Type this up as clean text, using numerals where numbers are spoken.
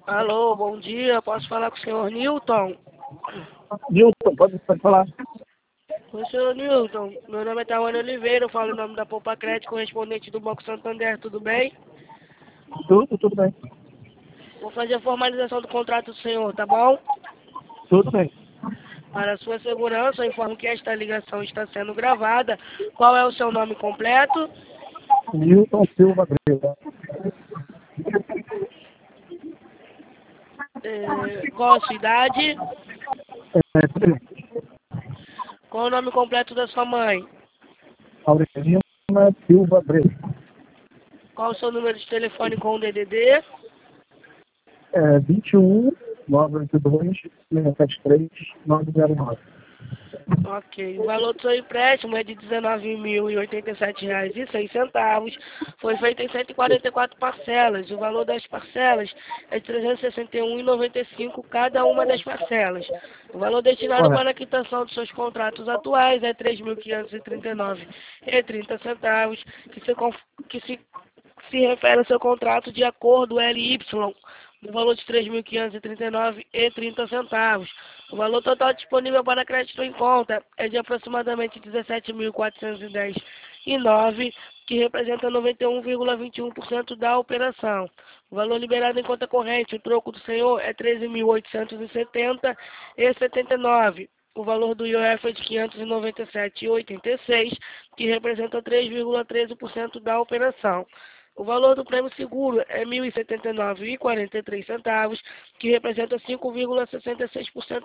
Alô, bom dia. Posso falar com o senhor Newton? Nilton, pode falar. O senhor Newton, meu nome é Tawane Oliveira, eu falo em nome da Poupa Crédito, correspondente do Banco Santander, tudo bem? Tudo bem. Vou fazer a formalização do contrato do senhor, tá bom? Tudo bem. Para a sua segurança, eu informo que esta ligação está sendo gravada. Qual é o seu nome completo? Nilton Silva Grega. Qual a sua idade? Tudo bem. Qual o nome completo da sua mãe? Aurelina Silva Grega. Qual o seu número de telefone com o DDD? 21 982 673 909. Ok, o valor do seu empréstimo é de R$ 19.087,06. Foi feito em 144 parcelas. O valor das parcelas é de R$ 361,95 cada uma das parcelas. O valor destinado Correto. para a quitação dos seus contratos atuais é R$ 3.539,30, que se refere ao seu contrato de acordo LY, no valor de R$ 3.539,30. O valor total disponível para crédito em conta é de aproximadamente R$ 17.410,09, que representa 91,21% da operação. O valor liberado em conta corrente, o troco do senhor, é R$ 13.870,79. O valor do IOF é de R$ 597,86, que representa 3,13% da operação. O valor do prêmio seguro é R$ 1.079,43, que representa 5,66%